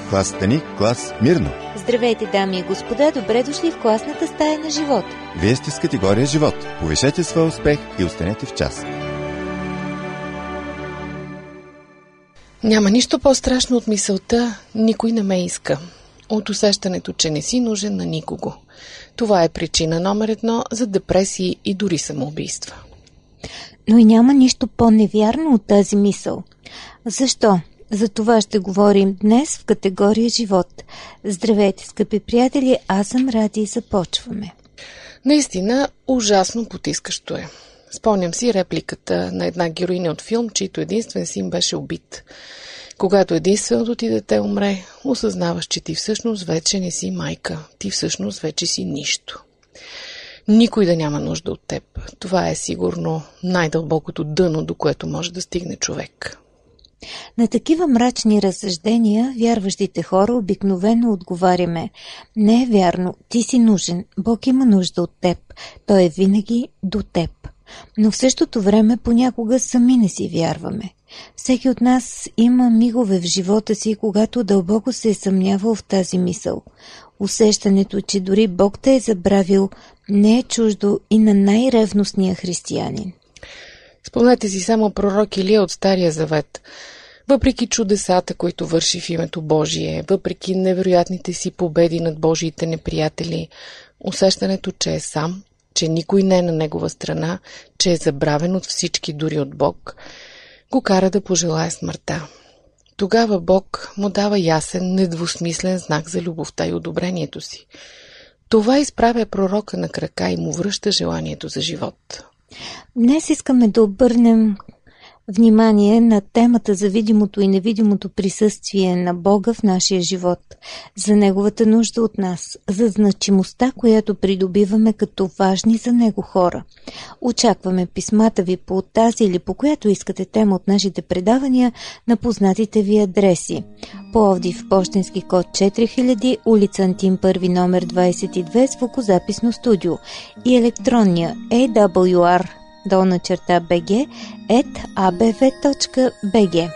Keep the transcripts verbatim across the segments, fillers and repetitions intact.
Клас Стани, клас Мирно. Здравейте, дами и господа, добре дошли в класната стая на живот. Вие сте с категория живот. Повишете своя успех и останете в час. Няма нищо по-страшно от мисълта «никой не ме иска», от усещането, че не си нужен на никого. Това е причина номер едно за депресии и дори самоубийства. Но и няма нищо по-невярно от тази мисъл. Защо? За това ще говорим днес в категория живот. Здравейте, скъпи приятели, аз съм Ради и започваме. Наистина, ужасно потискащо е. Спомням си репликата на една героиня от филм, чийто единствен син беше убит. Когато единственото ти дете умре, осъзнаваш, че ти всъщност вече не си майка. Ти всъщност вече си нищо. Никой да няма нужда от теб. Това е сигурно най-дълбокото дъно, до което може да стигне човек. На такива мрачни разсъждения вярващите хора обикновено отговаряме: не е вярно, ти си нужен, Бог има нужда от теб, Той е винаги до теб. Но в същото време понякога сами не си вярваме. Всеки от нас има мигове в живота си, когато дълбоко се е съмнявал в тази мисъл. Усещането, че дори Бог те е забравил, не е чуждо и на най-ревностния християнин. Спомнете си само пророк Илия от Стария завет. Въпреки чудесата, които върши в името Божие, въпреки невероятните си победи над Божиите неприятели, усещането, че е сам, че никой не е на негова страна, че е забравен от всички, дори от Бог, го кара да пожелае смъртта. Тогава Бог му дава ясен, недвусмислен знак за любовта и одобрението си. Това изправя пророка на крака и му връща желанието за живот. Днес искаме да обърнем внимание на темата за видимото и невидимото присъствие на Бога в нашия живот, за Неговата нужда от нас, за значимостта, която придобиваме като важни за Него хора. Очакваме писмата ви по тази или по която искате тема от нашите предавания на познатите ви адреси: Пловдив, пощенски код четири хиляди, улица Антим първи, номер двадесет и две, звукозаписно студио, и електронния ей дабъл ю ар долна черта бг ет а б в точка б г.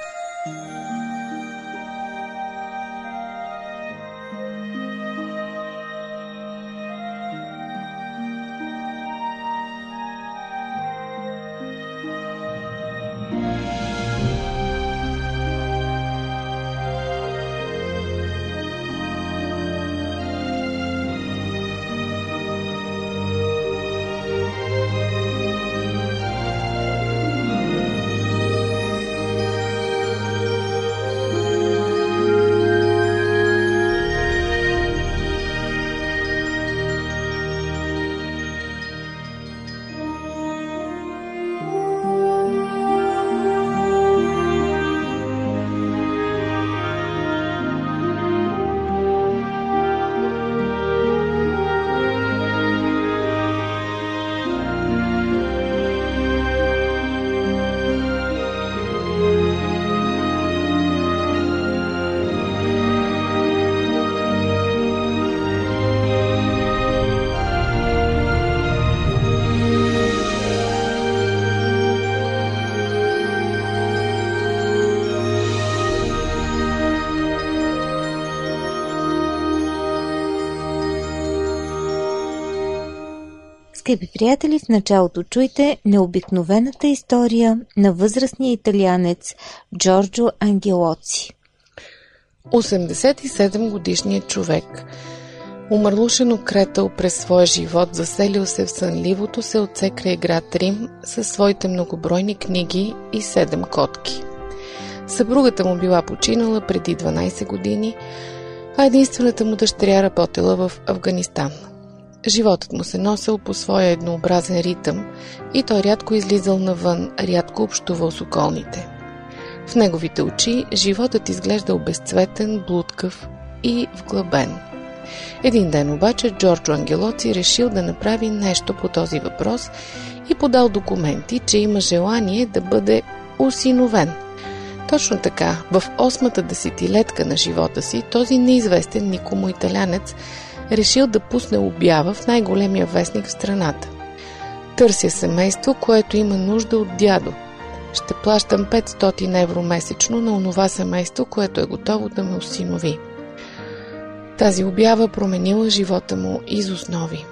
Скъпи приятели, в началото чуйте необикновената история на възрастния италианец Джорджо Ангелоци. осемдесет и седем годишният човек, умърлушено кретъл през своя живот, заселил се в сънливото се отце край град Рим със своите многобройни книги и седем котки. Съпругата му била починала преди дванадесет години, а единствената му дъщеря работела в Афганистан. Животът му се носил по своя еднообразен ритъм и той рядко излизал навън, рядко общувал с околните. В неговите очи животът изглеждал безцветен, блудкав и вглъбен. Един ден обаче Джорджо Ангелоци решил да направи нещо по този въпрос и подал документи, че има желание да бъде осиновен. Точно така, в осмата десетилетка на живота си, този неизвестен никому италянец решил да пусне обява в най-големия вестник в страната. Търся семейство, което има нужда от дядо. Ще плащам петстотин евро месечно на онова семейство, което е готово да ме осинови. Тази обява променила живота му из основи.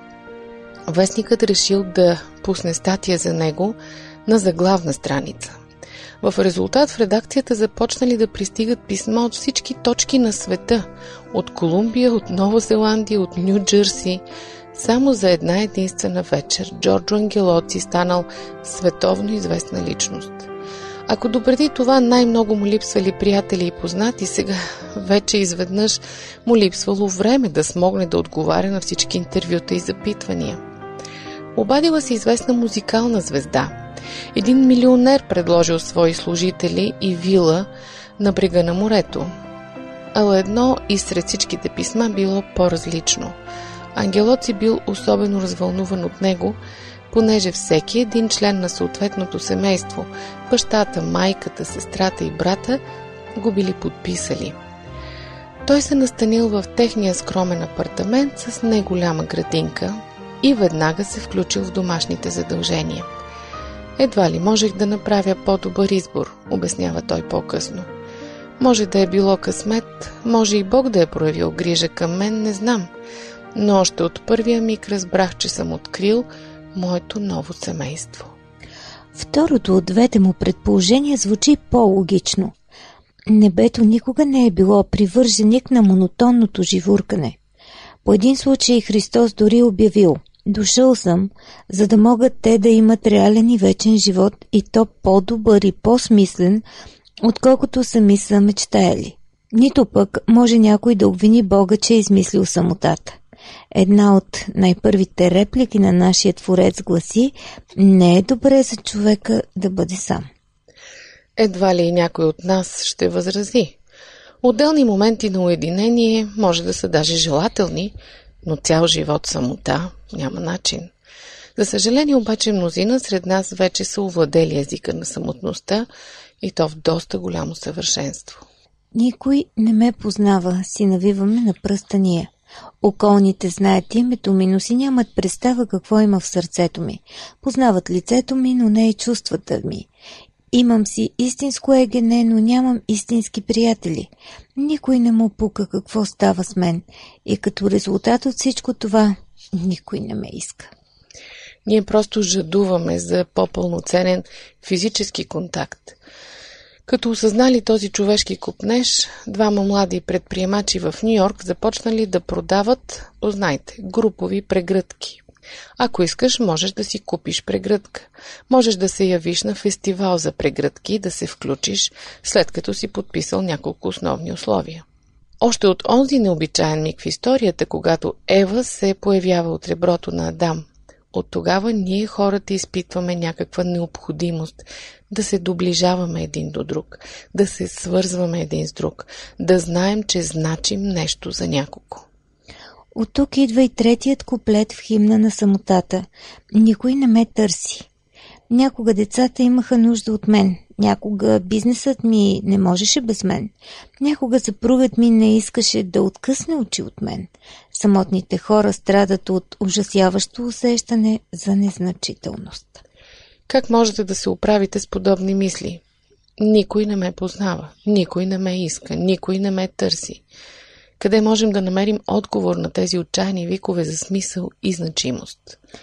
Вестникът решил да пусне статия за него на заглавна страница. В резултат в редакцията започнали да пристигат писма от всички точки на света, от Колумбия, от Нова Зеландия, от Ню Джерси. Само за една единствена вечер Джорджо Ангелоци станал световно известна личност. Ако допреди това най-много му липсвали приятели и познати, сега вече изведнъж му липсвало време да смогне да отговаря на всички интервюта и запитвания. Обадила се известна музикална звезда. Един милионер предложил свои служители и вила на брега на морето. Ала едно и сред всичките писма било по-различно. Ангелоци бил особено развълнуван от него, понеже всеки един член на съответното семейство, бащата, майката, сестрата и брата, го били подписали. Той се настанил в техния скромен апартамент с неголяма градинка и веднага се включил в домашните задължения. Едва ли можех да направя по-добър избор, обяснява той по-късно. Може да е било късмет, може и Бог да е проявил грижа към мен, не знам. Но още от първия миг разбрах, че съм открил моето ново семейство. Второто от двете му предположения звучи по-логично. Небето никога не е било привърженик на монотонното живуркане. По един случай Христос дори обявил: дошъл съм, за да могат те да имат реален и вечен живот, и то по-добър и по-смислен, отколкото сами са мечтаяли. Нито пък може някой да обвини Бога, че е измислил самотата. Една от най-първите реплики на нашия Творец гласи: не е добре за човека да бъде сам. Едва ли и някой от нас ще възрази. Отделни моменти на уединение може да са даже желателни, но цял живот самота няма начин. За съжаление обаче мнозина сред нас вече са овладели езика на самотността, и то в доста голямо съвършенство. Никой не ме познава, си навиваме на пръста ние. Околните знаят името ми, но си нямат представа какво има в сърцето ми. Познават лицето ми, но не и чувствата ми. Имам си истинско егене, но нямам истински приятели. Никой не му пука какво става с мен. И като резултат от всичко това, никой не ме иска. Ние просто жадуваме за по-пълноценен физически контакт. Като осъзнали този човешки копнеж, двама млади предприемачи в Ню-Йорк започнали да продават, познайте, групови прегръдки. Ако искаш, можеш да си купиш прегръдка. Можеш да се явиш на фестивал за прегръдки и да се включиш, след като си подписал няколко основни условия. Още от онзи необичаен миг в историята, когато Ева се появява от реброто на Адам, от тогава ние хората изпитваме някаква необходимост да се доближаваме един до друг, да се свързваме един с друг, да знаем, че значим нещо за някого. От тук идва и третият куплет в химна на самотата. Никой не ме търси. Някога децата имаха нужда от мен. Някога бизнесът ми не можеше без мен. Някога съпругът ми не искаше да откъсне очи от мен. Самотните хора страдат от ужасяващо усещане за незначителност. Как можете да се оправите с подобни мисли? Никой не ме познава, никой не ме иска, никой не ме търси. Къде можем да намерим отговор на тези отчаяни викове за смисъл и значимост?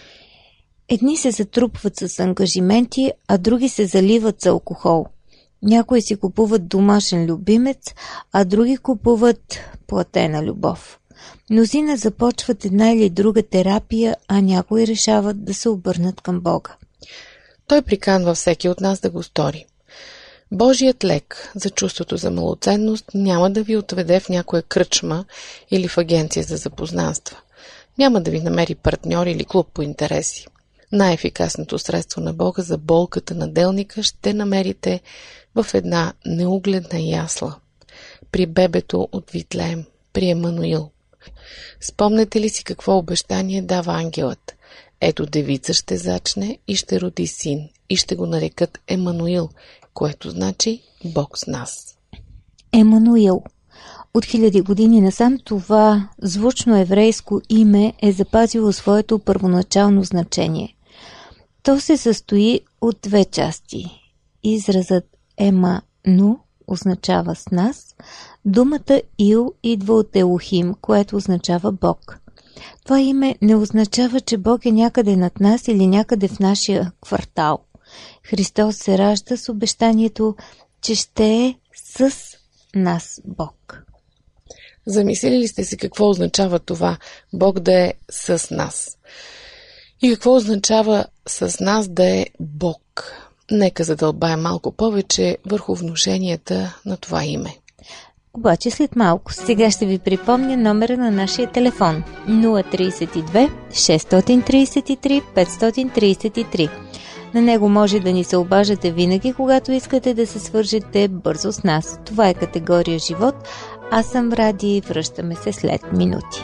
Едни се затрупват с ангажименти, а други се заливат с алкохол. Някои си купуват домашен любимец, а други купуват платена любов. Мнозина започват една или друга терапия, а някои решават да се обърнат към Бога. Той приканва всеки от нас да го стори. Божият лек за чувството за малоценност няма да ви отведе в някоя кръчма или в агенция за запознанства. Няма да ви намери партньор или клуб по интереси. Най-ефикасното средство на Бога за болката на делника ще намерите в една неугледна ясла, при бебето от Витлеем, при Емануил. Спомнете ли си какво обещание дава ангелът? Ето девица ще зачне и ще роди син, и ще го нарекат Емануил, което значи Бог с нас. Емануил. От хиляди години насам това звучно еврейско име е запазило своето първоначално значение. То се състои от две части. Изразът Еману означава с нас, думата Ил идва от Елохим, което означава Бог. Това име не означава, че Бог е някъде над нас или някъде в нашия квартал. Христос се ражда с обещанието, че ще е с нас Бог. Замислили ли сте си какво означава това Бог да е с нас? И какво означава с нас да е Бог? Нека задълбаем малко повече върху внушенията на това име. Обаче след малко. Сега ще ви припомня номера на нашия телефон нула три две шест три три пет три три. На него може да ни се обаждате винаги, когато искате да се свържете бързо с нас. Това е категория живот. Аз съм Ради и връщаме се след минути.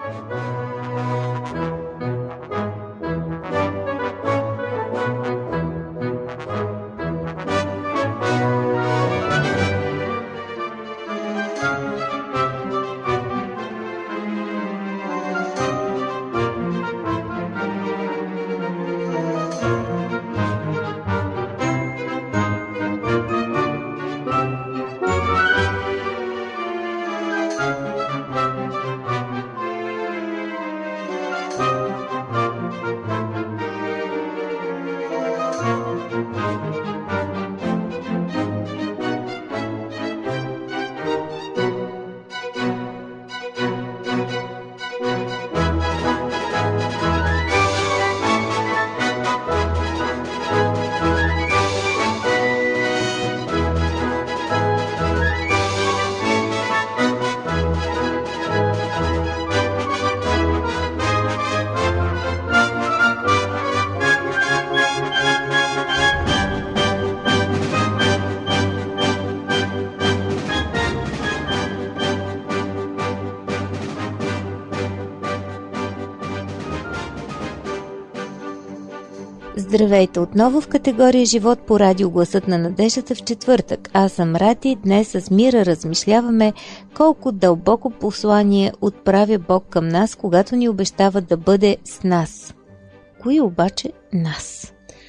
Здравейте отново в категория живот по радио Гласът на надеждата в четвъртък. Аз съм Ради. Днес с Мира размишляваме колко дълбоко послание отправя Бог към нас, когато ни обещава да бъде с нас. Кои обаче нас?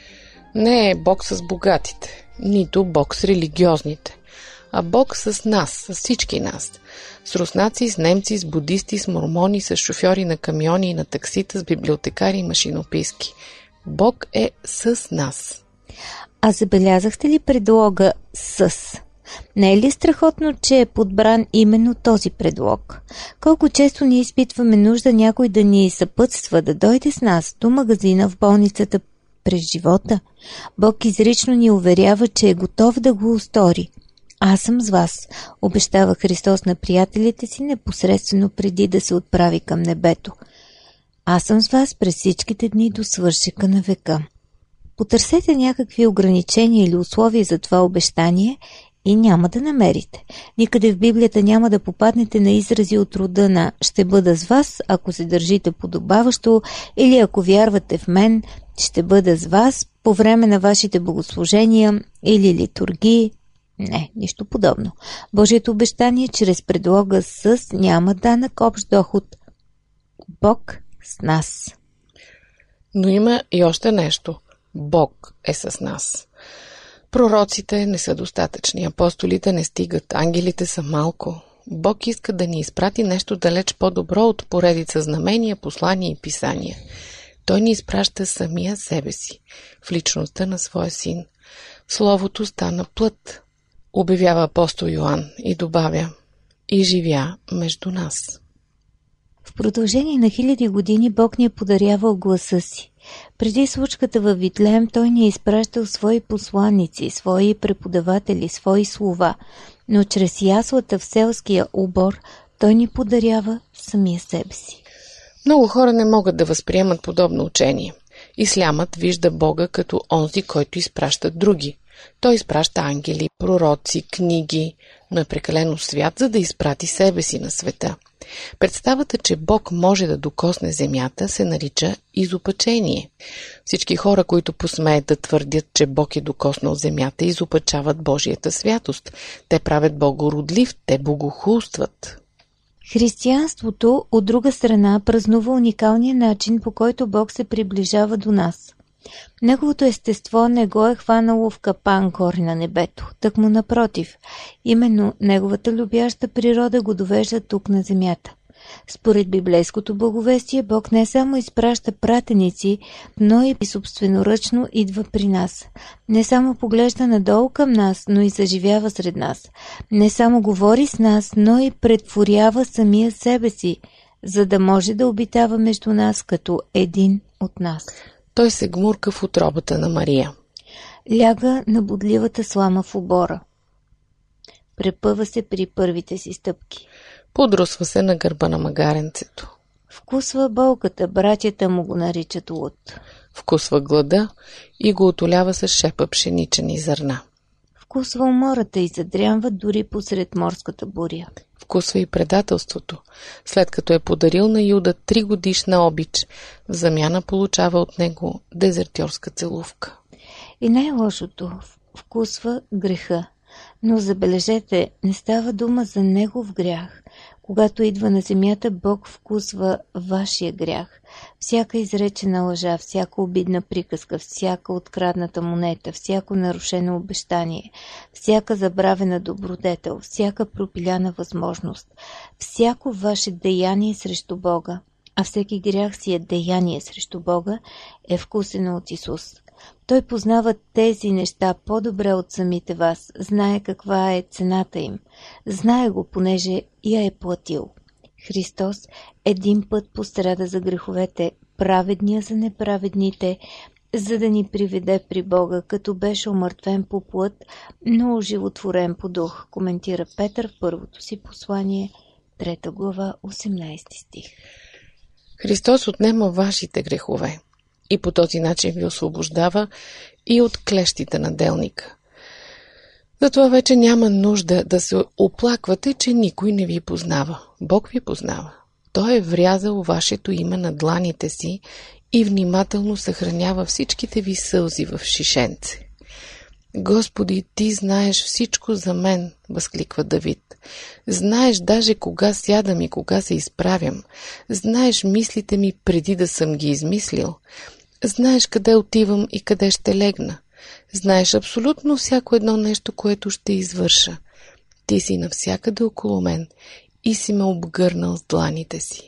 Не е Бог с богатите, нито Бог с религиозните, а Бог с нас, с всички нас. С руснаци, с немци, с будисти, с мормони, с шофьори на камиони и на таксита, с библиотекари и машинописки. Бог е с нас. А забелязахте ли предлога с? Не е ли страхотно, че е подбран именно този предлог? Колко често ни изпитваме нужда някой да ни съпътства, да дойде с нас до магазина, в болницата, през живота? Бог изрично ни уверява, че е готов да го устори. Аз съм с вас, обещава Христос на приятелите си непосредствено преди да се отправи към небето. Аз съм с вас през всичките дни до свършека на века. Потърсете някакви ограничения или условия за това обещание и няма да намерите. Никъде в Библията няма да попаднете на изрази от рода на «ще бъда с вас, ако се държите подобаващо» или «ако вярвате в мен, ще бъда с вас по време на вашите богослужения» или литургии. Не, нищо подобно. Божието обещание чрез предлога «с» няма данък общ доход. Бог с нас. Но има и още нещо. Бог е с нас. Пророците не са достатъчни, апостолите не стигат, ангелите са малко. Бог иска да ни изпрати нещо далеч по-добро от поредица знамения, послания и писания. Той ни изпраща самия себе си, в личността на своя син. Словото стана плът, обявява апостол Йоан и добавя: и живя между нас. В продължение на хиляди години Бог ни е подарявал гласа си. Преди случката във Витлеем Той ни е изпращал свои посланици, свои преподаватели, свои слова, но чрез яслата в селския обор Той ни подарява самия себе си. Много хора не могат да възприемат подобно учение. Ислямът вижда Бога като онзи, който изпраща други. Той изпраща ангели, пророци, книги, но е прекалено свят, за да изпрати себе си на света. Представата, че Бог може да докосне земята, се нарича изопачение. Всички хора, които посмеят да твърдят, че Бог е докоснал земята, изопачават Божията святост. Те правят Бога родлив, те богохулстват. Християнството, от друга страна, празнува уникалния начин, по който Бог се приближава до нас. Неговото естество не го е хванало в капан горе на небето, так му напротив. Именно неговата любяща природа го довежда тук на земята. Според библейското благовестие, Бог не само изпраща пратеници, но и собственоръчно идва при нас. Не само поглежда надолу към нас, но и заживява сред нас. Не само говори с нас, но и претворява самия себе си, за да може да обитава между нас като един от нас. Той се гмурка в утробата на Мария. Ляга на бодливата слама в обора. Препъва се при първите си стъпки. Подрусва се на гърба на магаренцето. Вкусва болката, братята му го наричат луд. Вкусва глада и го отолява с шепа пшеничени зърна. Вкусва умората и задрямва дори посред морската буря. Вкусва и предателството. След като е подарил на Юда три годишна обич, в замяна получава от него дезертьорска целувка. И най-лошото – вкусва греха. Но забележете, не става дума за негов грях. Когато идва на земята, Бог вкусва вашия грях. Всяка изречена лъжа, всяка обидна приказка, всяка открадната монета, всяко нарушено обещание, всяка забравена добродетел, всяка пропиляна възможност, всяко ваше деяние срещу Бога, а всеки грях си е деяние срещу Бога, е вкусено от Исус. Той познава тези неща по-добре от самите вас, знае каква е цената им. Знае го, понеже я е платил. Христос един път пострада за греховете, праведния за неправедните, за да ни приведе при Бога, като беше омъртвен по плът, но оживотворен по дух, коментира Петър в първото си послание, трета глава, осемнайсети стих. Христос отнема вашите грехове и по този начин ви освобождава и от клещите на делника. Затова вече няма нужда да се оплаквате, че никой не ви познава. Бог ви познава. Той е врязал вашето име на дланите си и внимателно съхранява всичките ви сълзи в шишенце. Господи, ти знаеш всичко за мен, възкликва Давид. Знаеш даже кога сядам и кога се изправям. Знаеш мислите ми преди да съм ги измислил. Знаеш къде отивам и къде ще легна. Знаеш абсолютно всяко едно нещо, което ще извърша. Ти си навсякъде около мен и си ме обгърнал с дланите си.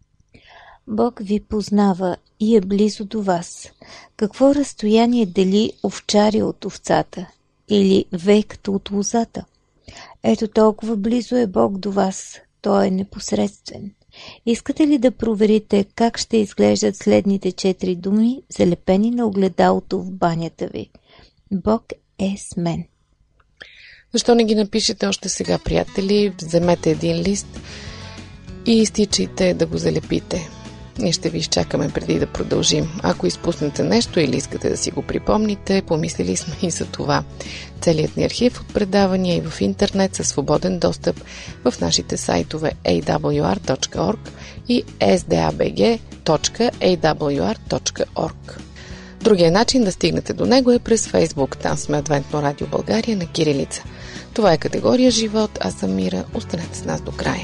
Бог ви познава и е близо до вас. Какво разстояние дели овчари от овцата или вейката от лозата? Ето толкова близо е Бог до вас. Той е непосредствен. Искате ли да проверите как ще изглеждат следните четири думи, залепени на огледалото в банята ви? Бог е с мен. Защо не ги напишете още сега, приятели? Вземете един лист и изтичайте да го залепите. Ние ще ви изчакаме преди да продължим. Ако изпуснете нещо или искате да си го припомните, помислили сме и за това. Целият ни архив от предавания и в интернет със свободен достъп в нашите сайтове ей дабъл ю ар точка орг и ес ди ей би джи точка ей дабъл ю ар точка орг. Другия начин да стигнете до него е през Фейсбук. Там сме Адвентно радио България на кирилица. Това е категория живот. Аз съм Мира. Останете с нас до края.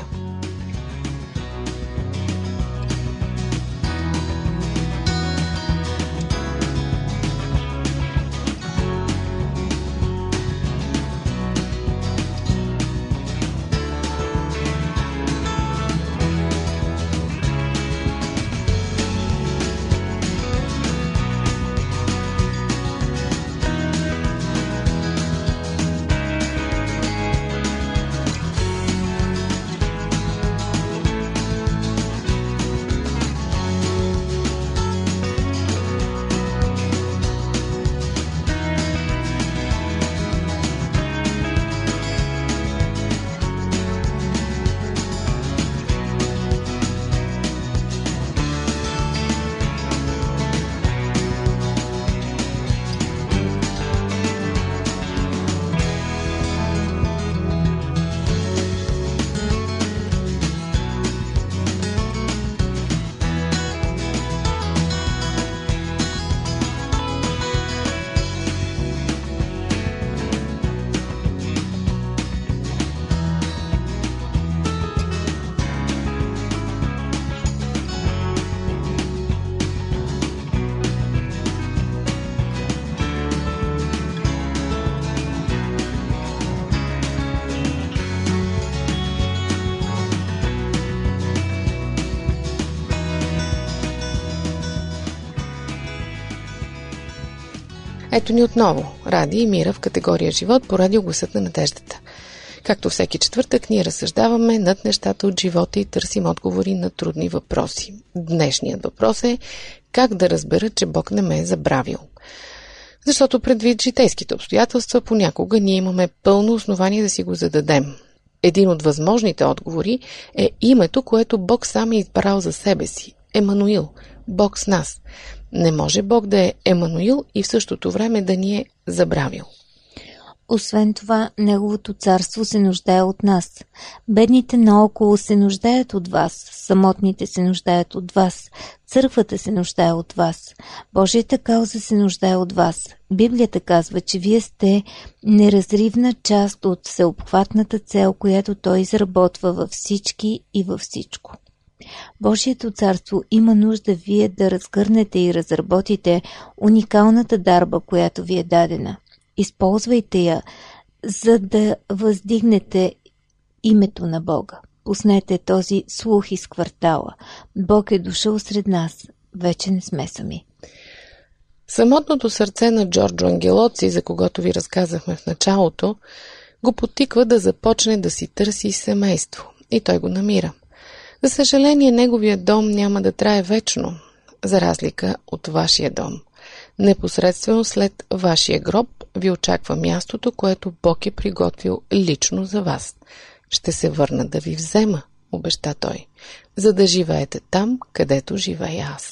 Ето ни отново, Ради и Мира в категория живот по радио Гласът на надеждата. Както всеки четвъртък, ние разсъждаваме над нещата от живота и търсим отговори на трудни въпроси. Днешният въпрос е как да разбера, че Бог не ме е забравил. Защото предвид житейските обстоятелства, понякога ние имаме пълно основание да си го зададем. Един от възможните отговори е името, което Бог сам е избрал за себе си – Емануил, Бог с нас. Не може Бог да е Емануил и в същото време да ни е забравил. Освен това, Неговото царство се нуждае от нас. Бедните наоколо се нуждаят от вас, самотните се нуждаят от вас, църквата се нуждае от вас, Божията кауза се нуждае от вас. Библията казва, че вие сте неразривна част от всеобхватната цел, която Той изработва във всички и във всичко. Божието царство има нужда вие да разгърнете и разработите уникалната дарба, която ви е дадена. Използвайте я, за да въздигнете името на Бога. Пуснете този слух из квартала. Бог е дошъл сред нас. Вече не сме сами. Самотното сърце на Джорджо Ангелоци, за когото ви разказахме в началото, го потиква да започне да си търси семейство. И той го намира. За съжаление, неговият дом няма да трае вечно, за разлика от вашия дом. Непосредствено след вашия гроб ви очаква мястото, което Бог е приготвил лично за вас. Ще се върна да ви взема, обеща той, за да живеете там, където живея аз.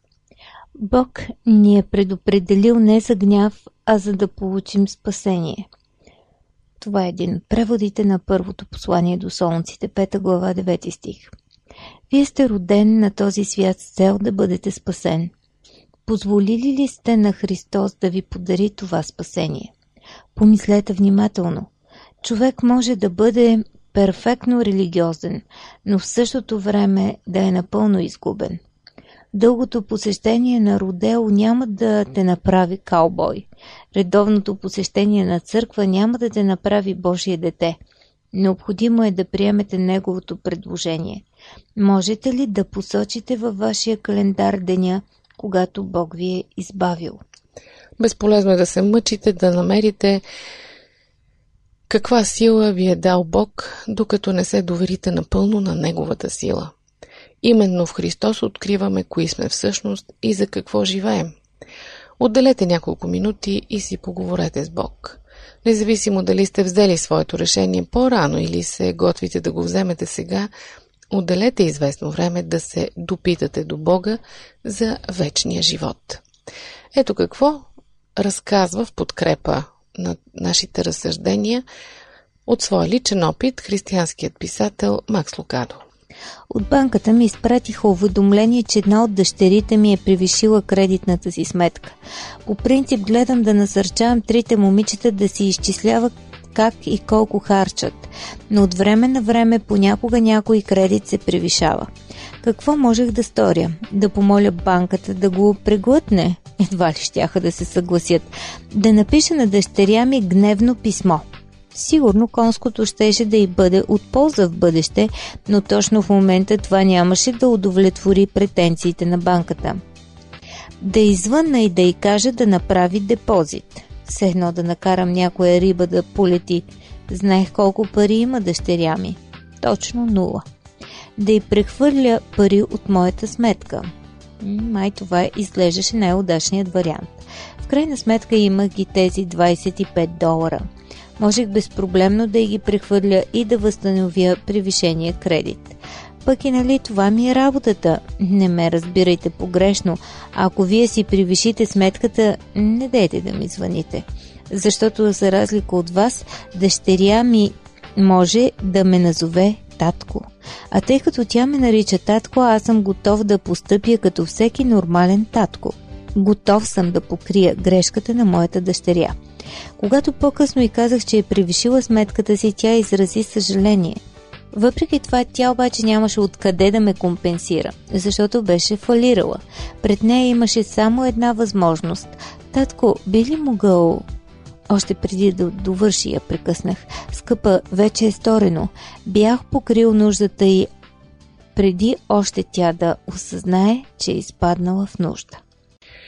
Бог ни е предопределил не за гняв, а за да получим спасение. Това е един от преводите на първото послание до Солунците, пета глава, девети стих. Вие сте роден на този свят с цел да бъдете спасен. Позволили ли сте на Христос да ви подари това спасение? Помислете внимателно. Човек може да бъде перфектно религиозен, но в същото време да е напълно изгубен. Дългото посещение на родео няма да те направи каубой. Редовното посещение на църква няма да те направи Божие дете. Необходимо е да приемете Неговото предложение. Можете ли да посочите във вашия календар деня, когато Бог ви е избавил? Безполезно е да се мъчите да намерите каква сила ви е дал Бог, докато не се доверите напълно на Неговата сила. Именно в Христос откриваме кои сме всъщност и за какво живеем. Отделете няколко минути и си поговорете с Бог. Независимо дали сте взели своето решение по-рано или се готвите да го вземете сега, отделете известно време да се допитате до Бога за вечния живот. Ето какво разказва в подкрепа на нашите разсъждения от своя личен опит християнският писател Макс Лукадо. От банката ми изпратиха уведомление, че една от дъщерите ми е превишила кредитната си сметка. По принцип гледам да насърчавам трите момичета да си изчисляват как и колко харчат, но от време на време понякога някой кредит се превишава. Какво можех да сторя? Да помоля банката да го преглътне? Едва ли щяха да се съгласят. Да напиша на дъщеря ми гневно писмо. Сигурно конското щеше да й бъде от полза в бъдеще, но точно в момента това нямаше да удовлетвори претенциите на банката. Да извънна и да й кажа да направи депозит. Все едно да накарам някоя риба да полети. Знаех колко пари има дъщеря ми. Точно нула. Да й прехвърля пари от моята сметка. Май това изглеждаше най-удачният вариант. В крайна сметка имах ги тези двайсет и пет долара. Можех безпроблемно да ги прехвърля и да възстановя превишения кредит. Пък и нали това ми е работата. Не ме разбирайте погрешно. Ако вие си превишите сметката, не дейте да ми звъните. Защото за разлика от вас, дъщеря ми може да ме назове татко. А тъй като тя ме нарича татко, аз съм готов да постъпя като всеки нормален татко. Готов съм да покрия грешката на моята дъщеря. Когато по-късно й казах, че е превишила сметката си, тя изрази съжаление. Въпреки това, тя обаче нямаше откъде да ме компенсира, защото беше фалирала. Пред нея имаше само една възможност. Татко, би ли могъл... Още преди да довърши я прекъснах. Скъпа, вече е сторено. Бях покрил нуждата й преди още тя да осъзнае, че е изпаднала в нужда.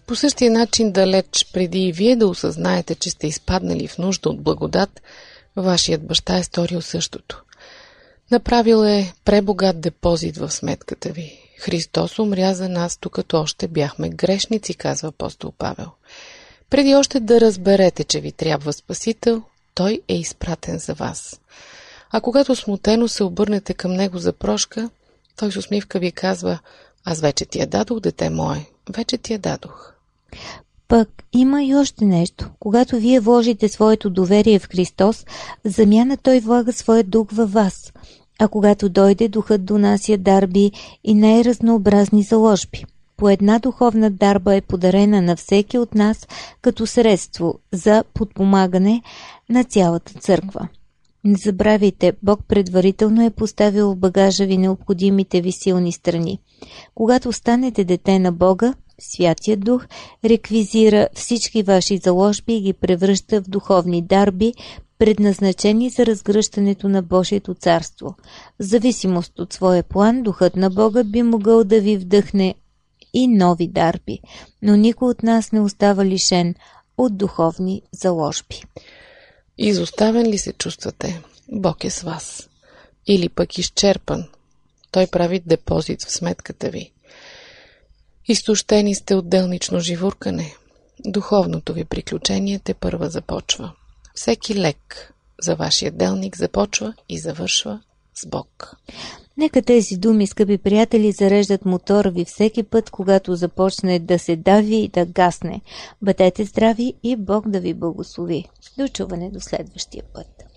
По същия начин, далеч преди и вие да осъзнаете, че сте изпаднали в нужда от благодат, вашият баща е сторил същото. Направил е пребогат депозит в сметката ви. Христос умря за нас, докато още бяхме грешници, казва апостол Павел. Преди още да разберете, че ви трябва Спасител, Той е изпратен за вас. А когато смутено се обърнете към Него за прошка, Той с усмивка ви казва: аз вече ти я дадох, дете мое, вече ти я дадох. Пък има и още нещо. Когато вие вложите своето доверие в Христос, в замяна Той влага своя дух във вас. А когато дойде, духът донася дарби и най-разнообразни заложби. По една духовна дарба е подарена на всеки от нас като средство за подпомагане на цялата църква. Не забравяйте, Бог предварително е поставил в багажа ви необходимите ви силни страни. Когато станете дете на Бога, Святия Дух реквизира всички ваши заложби и ги превръща в духовни дарби, предназначени за разгръщането на Божието царство. В зависимост от своя план, Духът на Бога би могъл да ви вдъхне и нови дарби, но никой от нас не остава лишен от духовни заложби. Изоставен ли се чувствате? Бог е с вас. Или пък изчерпан. Той прави депозит в сметката ви. Изтощени сте от делнично живуркане. Духовното ви приключение тепърва започва. Всеки лек за вашия делник започва и завършва с Бог. Нека тези думи, скъпи приятели, зареждат мотора ви всеки път, когато започне да се дави и да гасне. Бъдете здрави и Бог да ви благослови. До чуване до следващия път.